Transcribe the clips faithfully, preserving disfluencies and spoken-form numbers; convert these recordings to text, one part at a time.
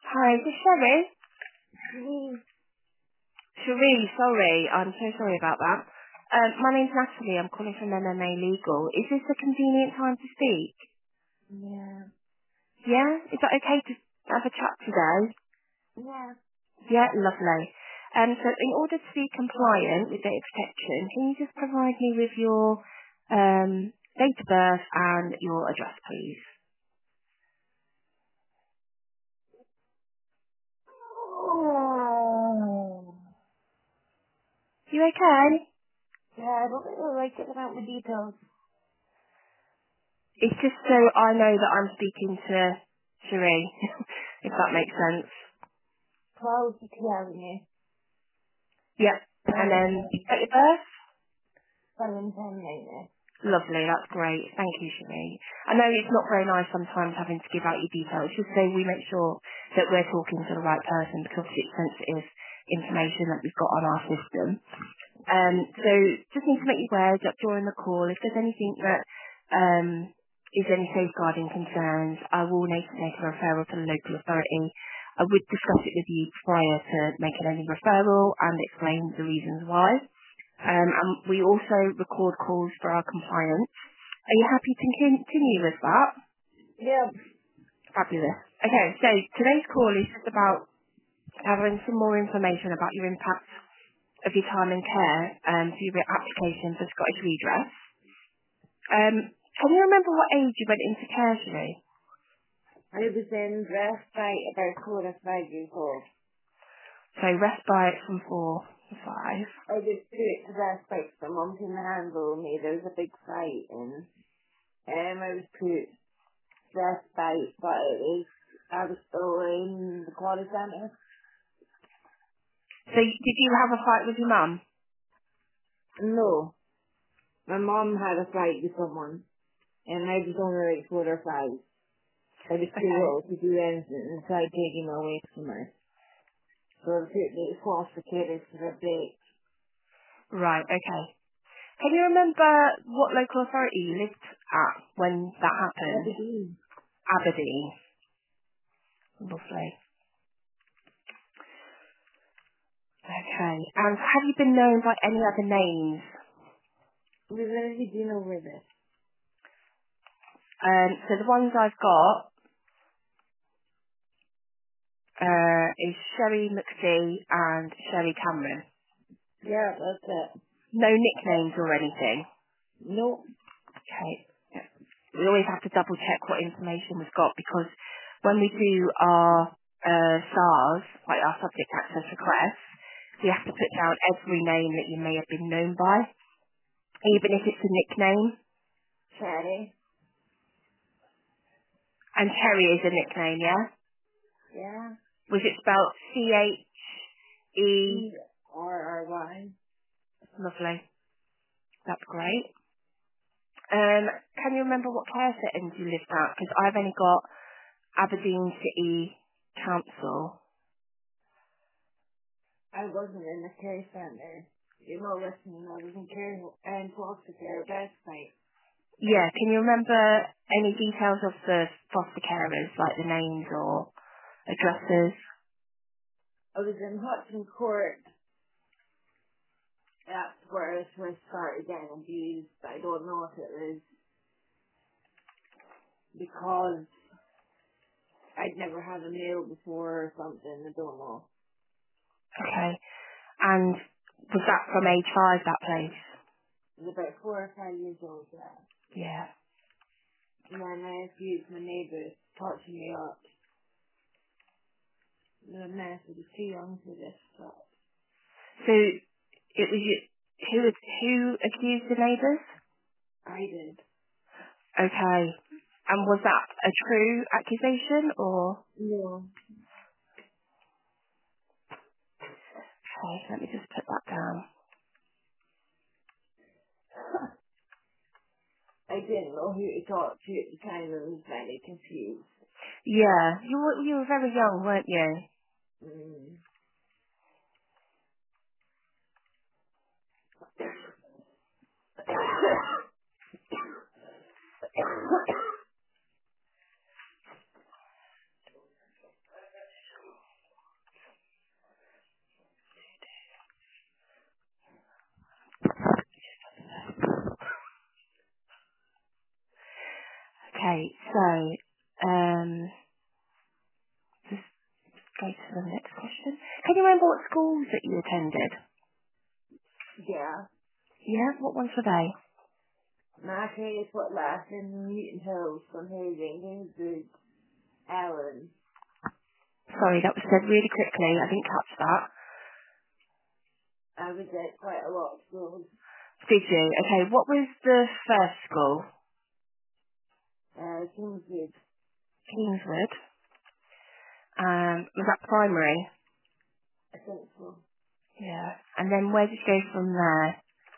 Hi, is this Sherry? Mm. Cherie, sorry. I'm so sorry about that. Um, my name's Natalie. I'm calling from M M A Legal. Is this a convenient time to speak? Yeah. Yeah? Is that okay to have a chat today? Yeah. Yeah, lovely. Um, so in order to be compliant with data protection, can you just provide me with your um, date of birth and your address, please? Oh. You okay? Yeah, I don't really like it about the details. It's just so I know that I'm speaking to Cherie, if that makes sense. twelve to Avenue. Yep. And then date of birth? Valentine Lane. Lovely, that's great. Thank you, Shireen. I know it's not very nice sometimes having to give out your details, just so we make sure that we're talking to the right person because it's sensitive information that we've got on our system. Um, so just need to make you aware that during the call, if there's anything that um, is any safeguarding concerns, I will need to make a referral to the local authority. I would discuss it with you prior to making any referral and explain the reasons why. Um, and we also record calls for our compliance. Are you happy to continue with that? Yeah. Fabulous. Okay, so today's call is just about gathering some more information about your impact of your time in care um, for your application for Scottish Redress. Um, can you remember what age you went into care, Shirley? I was in respite about four or five years old. So respite from four to five. I was put to respite for mum came and handled me. There was a big fight and um, I was put to respite, but it was, I was still in the quality centre. So y- did you have a fight with your mum? No. My mum had a fight with someone and I was only like four or five. I was too Okay. little to do anything and tried taking her away from her. So I put the foster carers for a bit. Right, okay. Can you remember what local authority you lived at when that happened? Aberdeen. Aberdeen. Lovely. Okay. And have you been known by any other names? We've already been over this. Um, so the ones I've got uh, is Sherry McPhee and Sherry Cameron. Yeah, that's it. No nicknames or anything. Nope. Okay. Yeah. We always have to double check what information we've got because when we do our uh, SARS, like our subject access requests, we have to put down every name that you may have been known by, even if it's a nickname. Cherry. And Cherry is a nickname, yeah? Yeah. Was it spelled C H E? C R R Y. Lovely. That's great. Um, can you remember what care settings you lived at? Because I've only got Aberdeen City Council. I wasn't in the care centre. You're not listening. I was in care and foster care best night. Yeah, can you remember any details of the foster carers, like the names or addresses? I was in Hudson Court. That's where I first started getting abused. But I don't know if it was because I'd never had a meal before or something. I don't know. Okay. And was that from age five, that place? I was about four or five years old, yeah. Yeah. And then I abused my neighbours, touching me up. The mess, I was too young for this stuff. So it was you, who, who accused the neighbours? I did. Okay. And was that a true accusation or? No, Okay, let me just put that down. I didn't know who to talk to at the time. I was very confused. Yeah, you were, you were very young, weren't you? Mm. Okay, so, um, just go to the next question. Can you remember what schools that you attended? Yeah. Yeah, what ones were they? Marquee is what last in Newton Hills from Housing, Kingswood, Ellen. Sorry, that was said really quickly. I didn't catch that. I was at quite a lot of schools. Did you? Okay, what was the first school? Uh, Kingswood, Kingswood. Um, was that primary? I think so. Yeah. And then where did you go from there?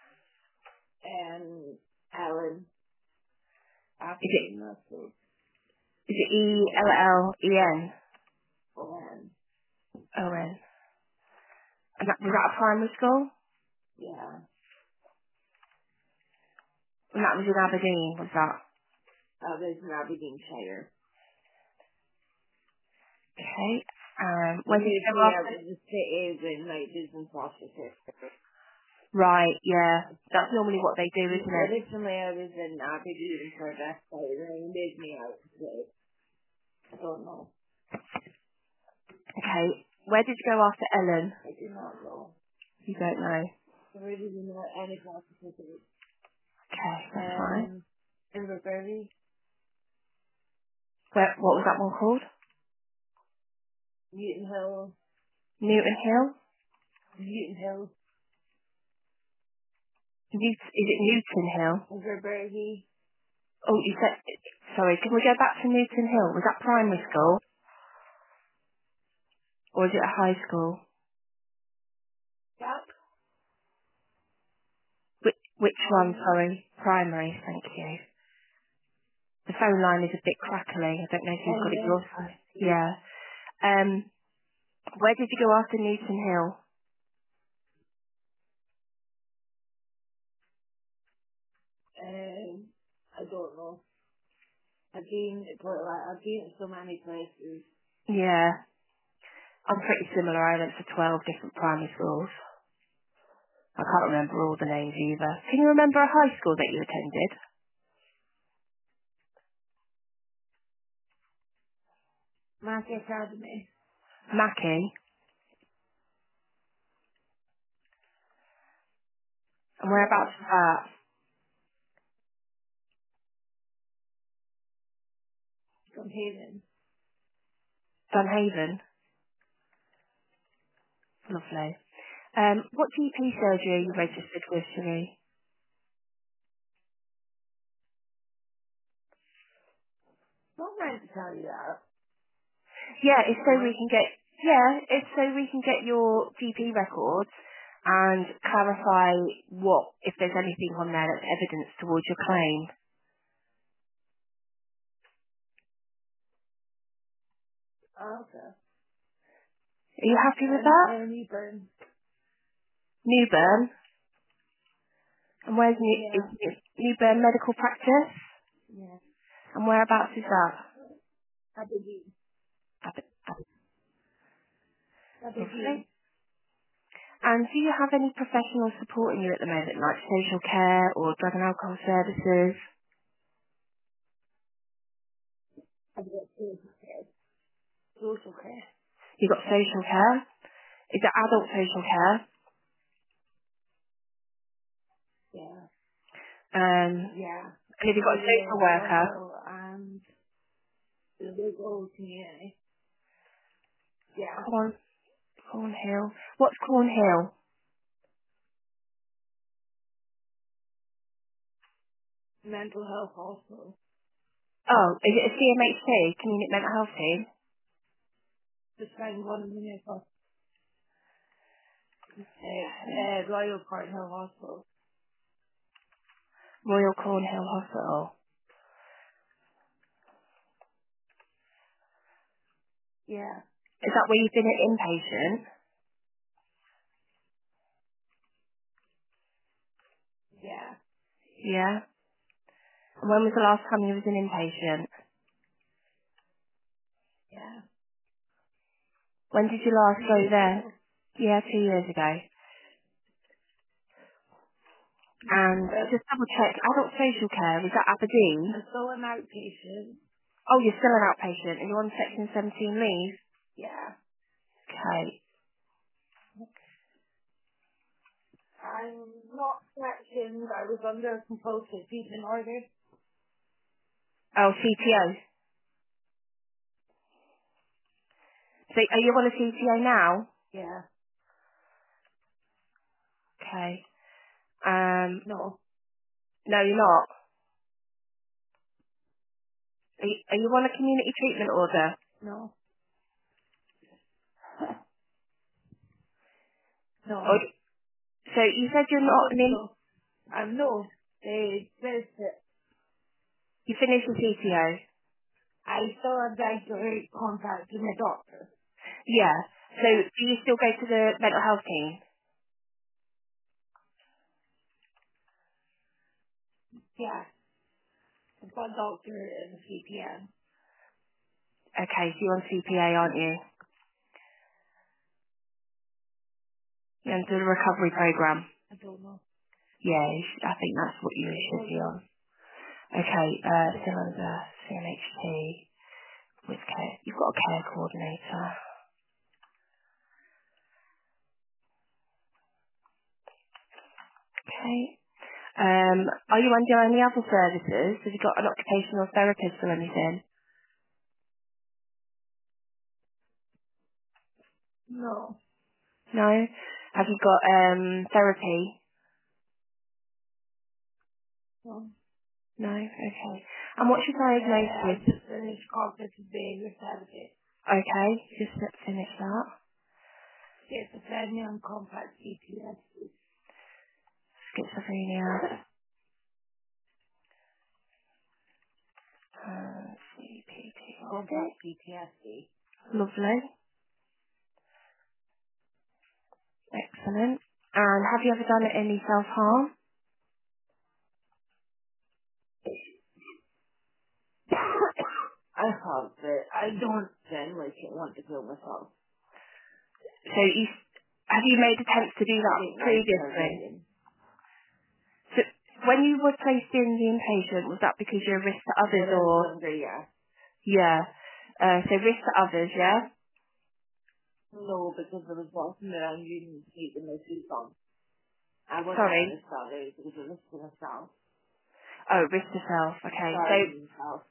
Um, Ellen, Is it Aberdeen, Russell, is it E L L E N Owen. O N? And that was that a primary school? Yeah. And that was in Aberdeen, was that? I was in Aberdeenshire. Okay. Um, When where did you moved go me out after? of the city when like business officer. Right, yeah. That's normally what they do, isn't it? Originally I was in Aberdeen for that site and they moved me out of the city. I don't know. Okay. Where did you go after Ellen? I do not know. You don't know. I really do not any possibility. Okay, that's fine. Um, Inverberry, Where, what was that one called? Newton Hill, Newton Hill? Newton Hill, Newt, is it Newton Hill? Inverberry, Oh, you said, sorry, can we go back to Newton Hill? Was that primary school? Or was it a high school? Gap, Which, which one, Primary. sorry? Primary, thank you. The phone line is a bit crackly. I don't know if you've got it Hendon, your side. Yeah. Um, where did you go after Newton Hill? um, I don't know. I've been, but like, I've been to so many places. Yeah. I'm pretty similar. I went to twelve different primary schools. I can't remember all the names either. Can you remember a high school that you attended? Market Academy, Mackey. And whereabouts is that? Dunhaven. Dunhaven. Lovely. Um, what G P surgery are you registered with, Cherie? Not meant to tell you that. Yeah, it's so we What? can get yeah, it's so we can get your G P records and clarify what if there's anything on there that's evidence towards your claim. Oh, okay. Are you happy with Um, that? Ernie Burn. Newburn. And where's New is Yeah. Newburn Medical Practice? Yeah. And whereabouts is that? Aberdeen. Up at- up- Lovely. Aberdeen. And do you have any professionals supporting you at the moment, like social care or drug and alcohol services? I've got social care. Social care. You've got social care? Is it adult social care? Yeah. Um, Yeah. and have you got a social Royal worker? Cornwall and the big old community. Yeah. Corn, Cornhill. What's Cornhill? Mental health hospital. Oh, is it a C M H T, Community Mental Health Team? Just find one in the near hospital. Uh, uh, Royal Cornwall Hospital. Royal Cornhill Hospital. Yeah. Is that where you've been an inpatient? Yeah. Yeah. And when was the last time you was an inpatient? Yeah. When did you Two last go years there? ago. Yeah, two years ago. And just double check, adult social care, is that Aberdeen? I'm still an outpatient. Oh, you're still an outpatient and you're on section seventeen leave? Yeah. Okay. I'm not sectioned. I was under a compulsive feeding order. Oh, C T O. So are you on a C T O now? Yeah. Okay. Um, No. no, you're not. Are you, are you on a community treatment order? No. No. Or, so you said you're not an in, No. I'm no. They said that you finished your C T O? I still have regular contact with my doctor. Yeah. So Yeah. do you still go to the mental health team? Yeah. I've got a doctor and a C P M. Okay, so you're on C P A, aren't you? You're under the recovery program. I don't know. Yeah, you sh- I think that's what you should be on. Okay, uh, still under C M H T with care. You've got a care coordinator. Okay. Um, are you under any other services? Have you got an occupational therapist or anything? No. No? Have you got um therapy? No. No? Okay. And what's your Uh, I diagnosis? just finished cognitive behavior therapy. Okay, just let's finish that. Schizophrenia and complex P T S D. Schizophrenia. Uh, C P T. Complex P T S D. Lovely. Excellent. And have you ever done any self-harm? I have, but I don't generally want to kill myself. So you, have you made attempts to do I that think like previously? everything. So when you were placed in the inpatient, was that because you're a risk to others When I was or? younger, yeah. Yeah. Uh, so risk to others, yeah? No, because I was walking around Union Street in my suit on. I wasn't a Sorry. risk salary because I was to myself. Oh, risk to self. Okay. So, Sorry, myself.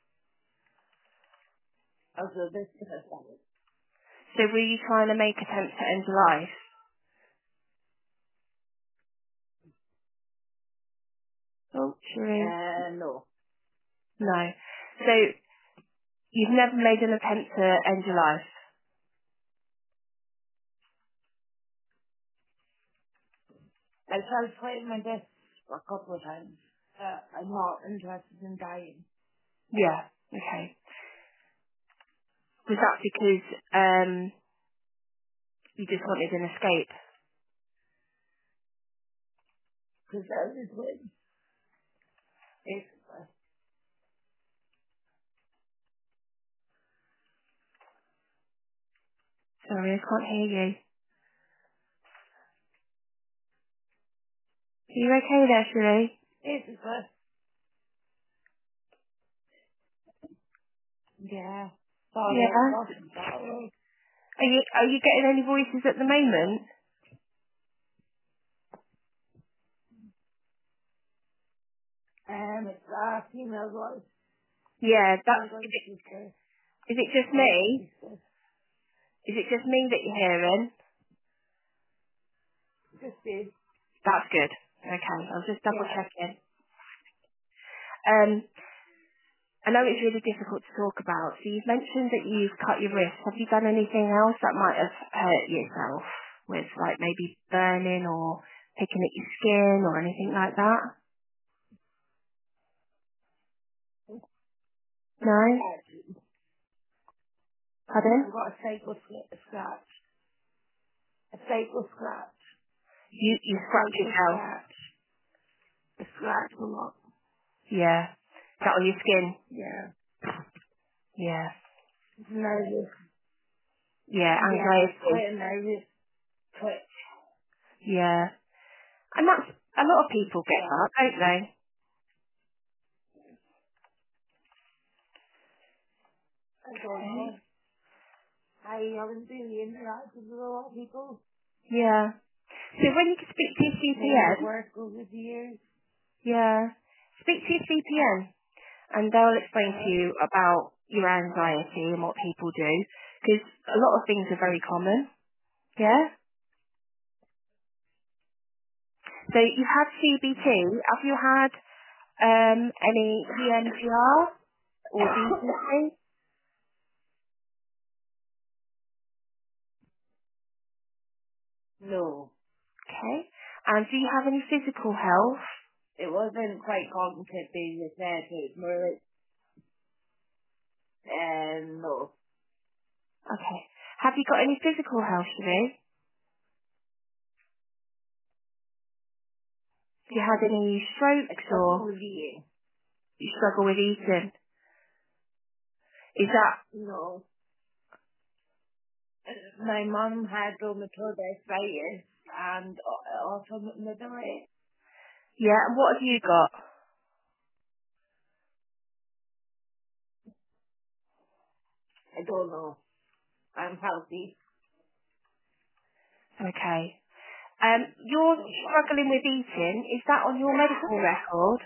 I was a risk to myself. so were you trying to make attempts to end your life? Oh, Sheree. Uh, no. No. So you've never made an attempt to end your life? I tried fighting my death a couple of times. Uh, I'm not interested in dying. Yeah. Okay. Was that because um you just wanted an escape? Because I was with, basically. Sorry, I can't hear you. Are you okay there, Sheree? Basically. Yeah. Sorry, I Yeah. wasn't sorry. Are you are you getting any voices at the moment? Um, it's a female voice. Yeah, I'm that's going is it, to say, is it just I'm going me? to say, Is it just me that you're hearing? just say, That's good. Okay, I was just double yeah. checking. Um, I know it's really difficult to talk about. So you've mentioned that you've cut your wrist. Have you done anything else that might have hurt yourself with, like maybe burning or picking at your skin or anything like that? No. I've Pardon? got a cycle scratch. A cycle scratch. You you A scratch cycle yourself? scratch. A scratch a lot. Yeah. Is that on your skin? Yeah. Yeah. Nervous. Yeah. Yeah, Anxiety. quite a nervous twitch. Yeah. And that's A lot of people get Yeah. that, don't they? I don't know. Okay. I haven't really interacted with a lot of people. Yeah. So when you speak to your Maybe at C P N, work over the years. yeah, speak to your C P N and they'll explain to Yeah. you about your anxiety and what people do because a lot of things are very common. Yeah. So you've had C B T. Have you had um, any E M D R or decency? No. Okay. And do you have any physical health? It wasn't quite cognitive being as said, it was more like, um, no. Okay. Have you got any physical health, Shirley? Have you had any I strokes struggle or with eating. you struggle with eating? Is that, No. My mum had rheumatoid arthritis and uh, also mobility. yeah, and what have you got? I don't know. I'm healthy. Okay. Um, you're struggling with eating. Is that on your medical record,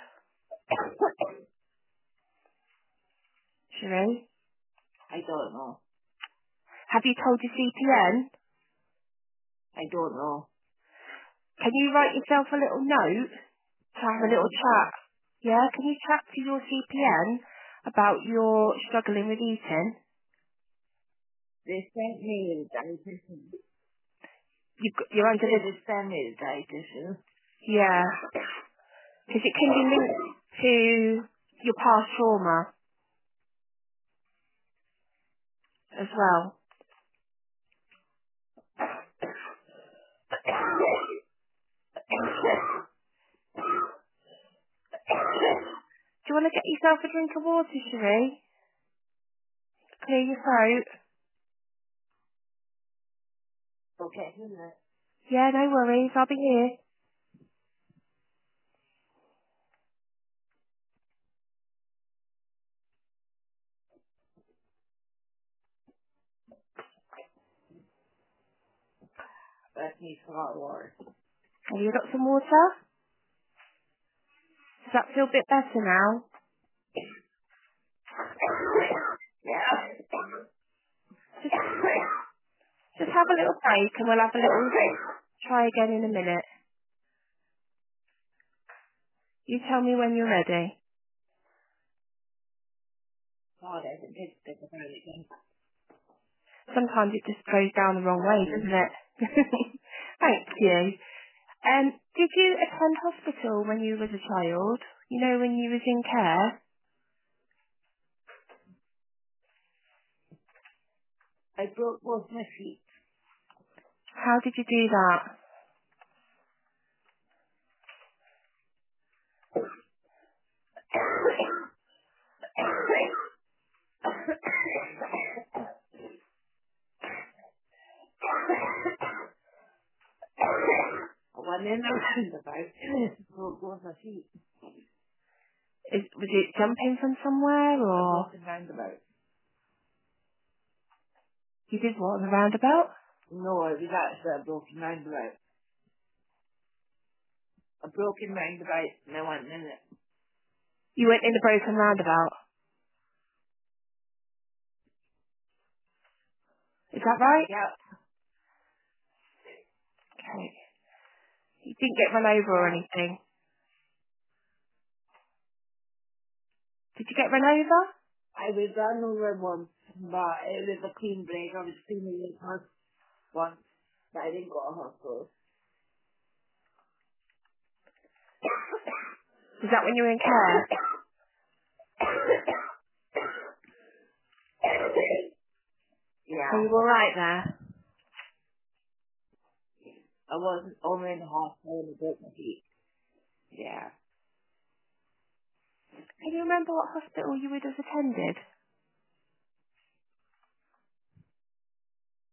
Shirley? I don't know. Have you told your C P N? I don't know. Can you write yourself a little note to have a little chat? Yeah, can you chat to your C P N about your struggling with eating? They sent me a dietitian. You've got, you're under They the, just sent me a dietitian. yeah, because it can be linked to your past trauma as well. Do you want to get yourself a drink of water, Cherie? Clear your throat. Okay, isn't it? Yeah, no worries. I'll be here. That needs a lot of water. Have you got some water? Does that feel a bit better now? Yeah. Just, just have a little break and we'll have a little try again in a minute. You tell me when you're ready. God, I can take a bit about it again. Sometimes it just goes down the wrong way, doesn't it? Thank you. Um, did you attend hospital when you was a child? You know, when you was in care? I broke both my feet. How did you do that? I went in the roundabout. Broke both my feet. Is, was it jumping from somewhere A or broken roundabout. you did what, on the roundabout? No, it was actually a broken roundabout. A broken roundabout and I went in it. You went in the broken roundabout. Is that right? Yeah. Okay. You didn't get run over or Yeah. anything. Did you get run over? I was run over once, but it was a clean break. I was cleaning it once, once, but I didn't go to hospital. Was that when you were in care? Are Yeah. you alright there? I wasn't only in the hospital and I broke my feet. Yeah. Can you remember what hospital you would have attended?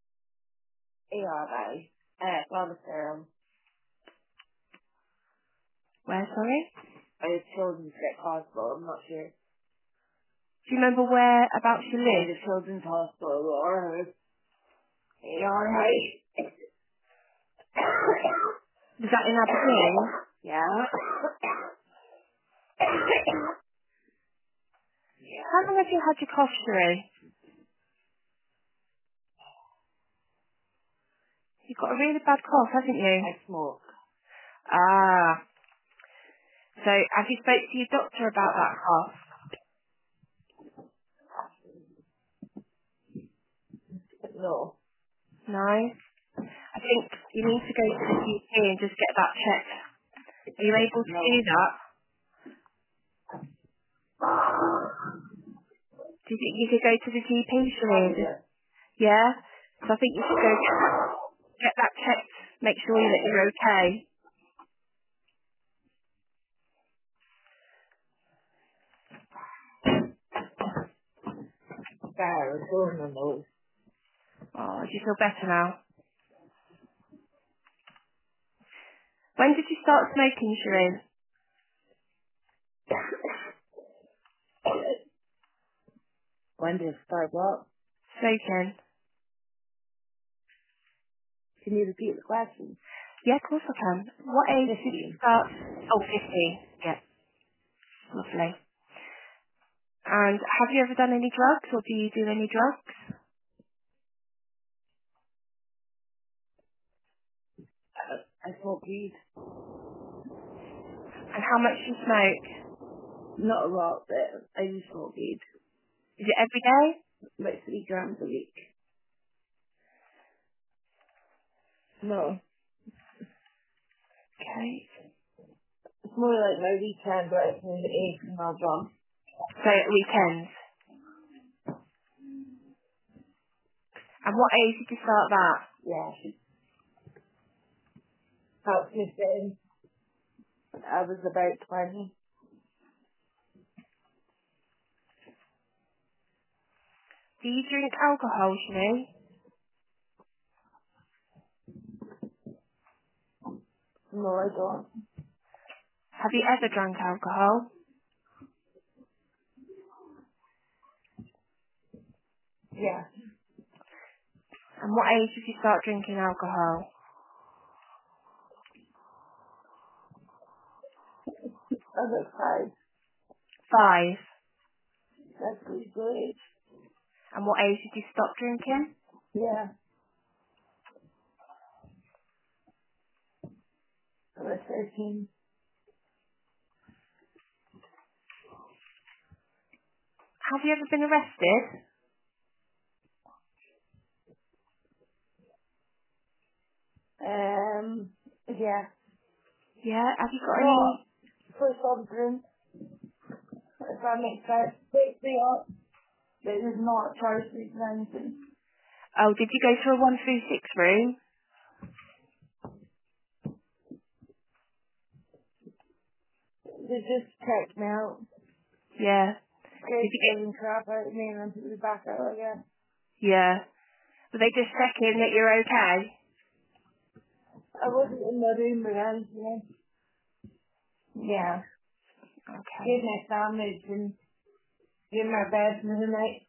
A R I. Uh, Lanaserum. Where, sorry? At Children's Sick Hospital, I'm not sure. Do you remember whereabouts you At live? the Children's Hospital, or alright. Was that in Aberdeen? Yeah. How long have you had your cough, Sheree? You've got a really bad cough, haven't you? I smoke. Ah. So, have you spoke to your doctor about that cough? No. No? I think you need to go to the G P and just get that checked. Are you able to do No. that? Do you think you could go to the G P, Sheree? Yeah? So I think you should go get that, get that checked, make sure that you're okay. Sorry, it's going on those. Oh, do you feel better now? When did you start smoking, Sheree? When did it start what? Smoking? Can you repeat the question? Yeah, of course I can. What age did you fifteen. start? Oh, fifteen. Yeah, lovely. And have you ever done any drugs, or do you do any drugs? I smoke weed. And how much do you smoke? Not a lot, but I do smoke weed. Is it every day? About three grams a week. No. Okay. It's more like my weekend, but it's in the eight and I'll drunk. So at weekends. And what age did you start that? Yeah, she helped me in. I was about twenty. Do you drink alcohol, Shani? No, I don't. Have you ever drunk alcohol? Yeah. And what age did you start drinking alcohol? I was five. Five. That's pretty good. And what age did you stop drinking? Yeah. I was thirteen. Have you ever been arrested? Um, yeah. Yeah. Have you got Not any? for something, if that makes sense. They, they are, they did not charge me for anything. Oh, did you go to a one three six room? They just checked me out. Yeah. Did Scared you the get? living crap out of me and then put me back out again. Yeah. Were they just checking that you're okay? I wasn't in the room or anything. Yeah. Okay. Gave me a sandwich and gave me my bed for the night.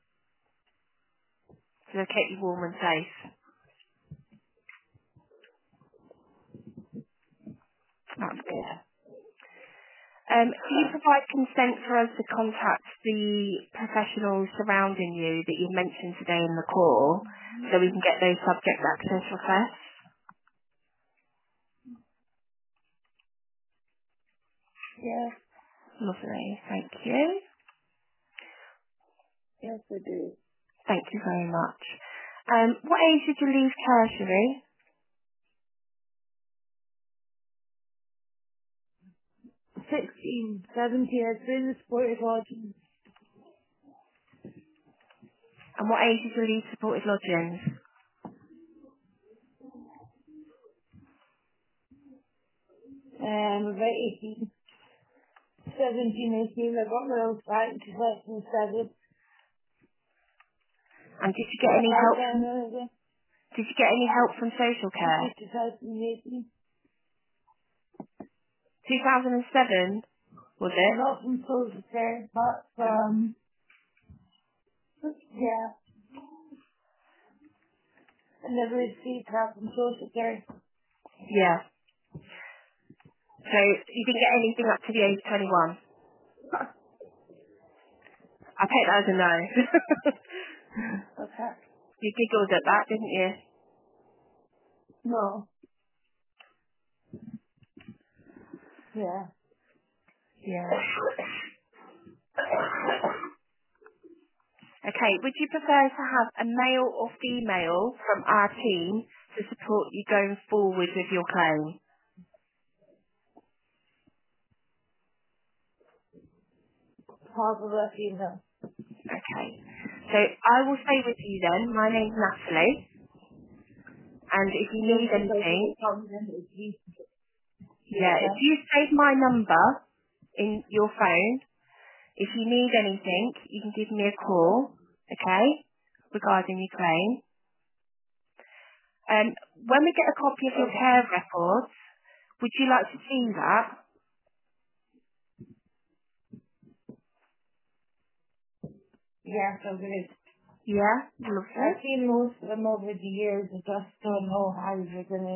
So they kept you warm and safe. That's good. Yeah. Um, do you provide consent for us to contact the professionals surrounding you that you've mentioned today in the call so we can get those subject access requests? Yeah. Lovely. Thank you. Yes, I do. Thank you very much. Um, what age did you leave tertiary? Sixteen, seventeen, I've been in the sports lodging. And what age did you leave supported lodgings? Um, about eighteen. seventeen, eighteen, I got my own flight in two thousand seven. And did you get Got any back help? down there again. Did you get any help from social care? two thousand eighteen. two thousand seven, was it? Not from social care, but from, yeah, I never received help from social care. Yeah. So you didn't get anything up to the age of twenty-one? I take that as a no. Okay. You giggled at that, didn't you? No. Yeah. Yeah. Okay, would you prefer to have a male or female from our team to support you going forward with your claim? Possible female. Okay. So I will stay with you then. My name's Natalie. And if you need Just because if anything, it comes in, it's you. yeah, if Okay. you save my number in your phone, if you need anything, you can give me a call, okay, regarding your claim. Um, when we get a copy of your Okay. care records, would you like to see that? Yeah, so good. Yeah, lovely. I've seen most of them over the years. I just don't know how they're gonna.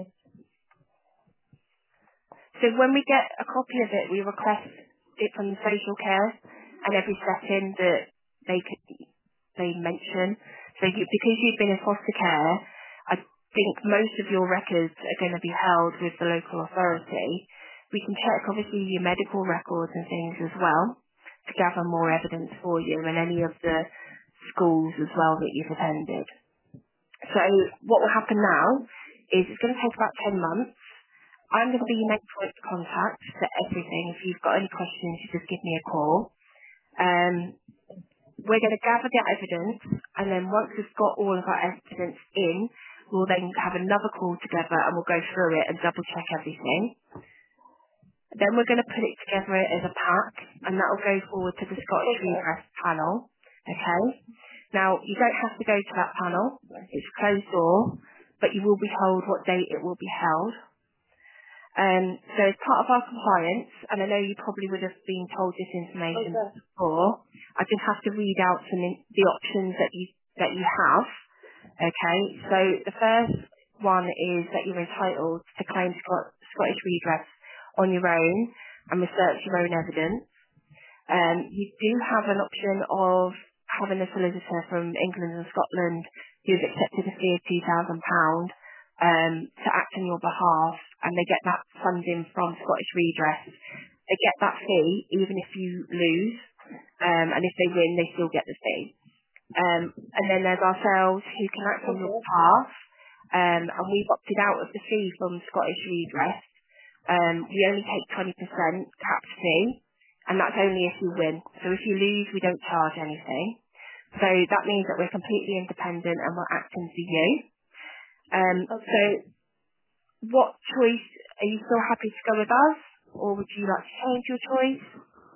So when we get a copy of it, we request it from the social care and every setting that they could, they mention. So you, because you've been in foster care, I think most of your records are going to be held with the local authority. We can check obviously your medical records and things as well to gather more evidence for you and any of the schools as well that you've attended. So what will happen now is it's going to take about ten months. I'm going to be your main point of contact for everything. If you've got any questions, you just give me a call. Um, we're going to gather the evidence, and then once we've got all of our evidence in, we'll then have another call together and we'll go through it and double check everything. Then we're going to put it together as a pack, and that will go forward to the Scottish Okay. Redress panel. Okay? Now, you don't have to go to that panel. It's a closed door, but you will be told what date it will be held. Um, so as part of our compliance, and I know you probably would have been told this information Okay. before, I just have to read out some in, the options that you that you have. Okay, so the first one is that you're entitled to claim Scot- Scottish redress on your own and research your own evidence. Um, you do have an option of having a solicitor from England and Scotland who's accepted a fee of two thousand pounds um, to act on your behalf, and they get that funding from Scottish Redress. They get that fee even if you lose, um, and if they win, they still get the fee. Um, and then there's ourselves who can act on your Okay. behalf, um, and we've opted out of the fee from Scottish Redress. Um, we only take twenty percent capped fee, and that's only if you win. So if you lose, we don't charge anything. So that means that we're completely independent and we're acting for you. Um, so Okay. what choice, are you still happy to go with us, or would you like to change your choice?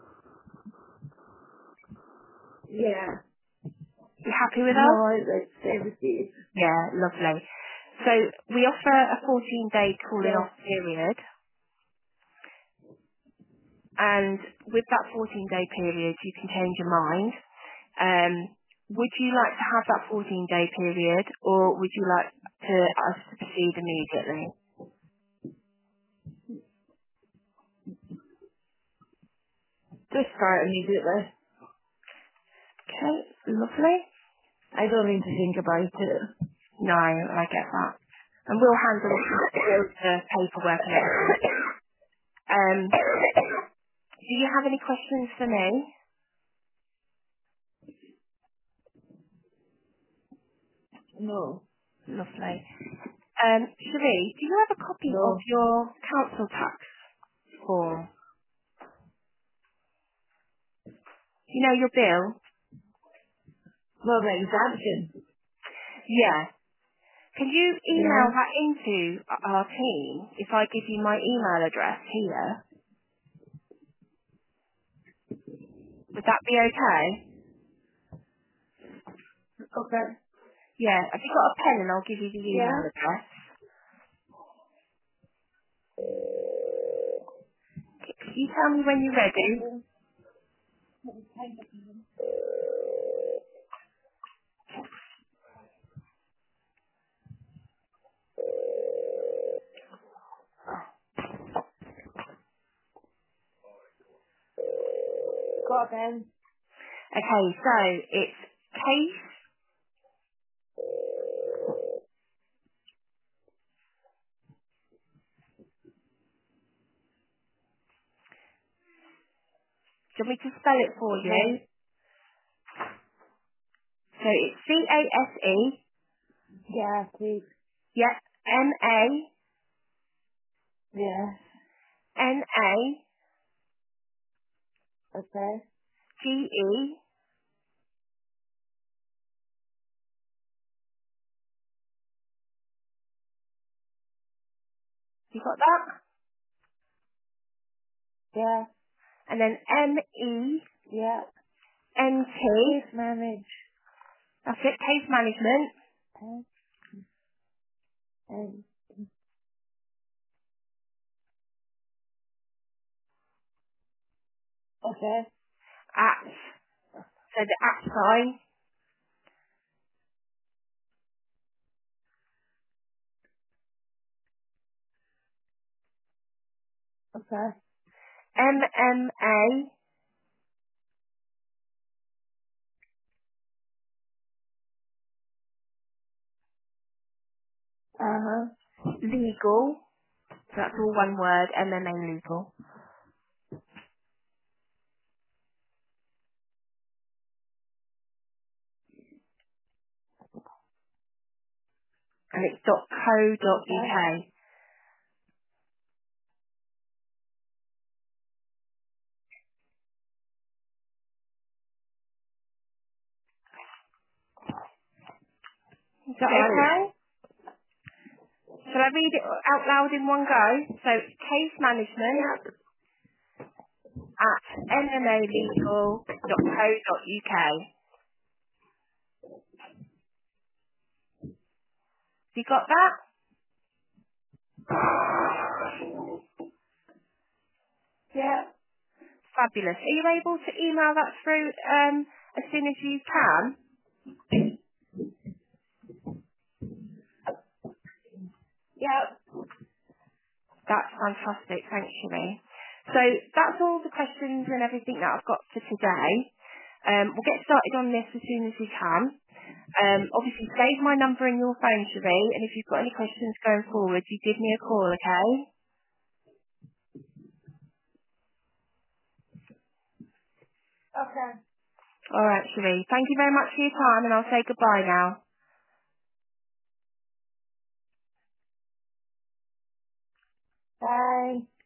Yeah. You happy with No, us? I'd like to stay with you. Yeah, lovely. So we offer a fourteen day cooling Yeah. off period, and with that fourteen day period, you can change your mind. Um, would you like to have that fourteen day period, or would you like to us to proceed immediately? Just start immediately. Okay, lovely. I don't need to think about it. No, I get that. And we'll handle all the paperwork and everything. Um, do you have any questions for me? No. Lovely. Um, Cherie, do you have a copy of No. your council tax form? You know your bill? Well, my exemption. Yeah. Can you email Yeah. that into our team if I give you my email address here? Would that be okay? Okay. Yeah. Have you got a pen and I'll give you the email Yeah. address? tell me when you're ready. Got them. Okay, so it's case, do you want me to spell it for Yeah. you? So it's C A S E, Yeah, please. yep, M A Yeah. N A Okay. G E, you got that? Yeah. And then M E Yeah. N T, Please manage. that's it, case management, And, and okay. at, so the at sign, Okay. M M A, Uh huh. legal, so that's all one word, M M A legal, and it's dot co dot Okay. uk. Is that Right. okay? Shall I read it out loud in one go? So it's case management at m m a legal dot co dot uk. You got that? Yeah. Fabulous. Are you able to email that through um, as soon as you can? Yeah. That's fantastic. Thanks, Sheree. So that's all the questions and everything that I've got for today. Um, we'll get started on this as soon as we can. Um, obviously, save my number in your phone, Sheree, and if you've got any questions going forward, you give me a call, okay? Okay. All right, Sheree. Thank you very much for your time, and I'll say goodbye now. Bye.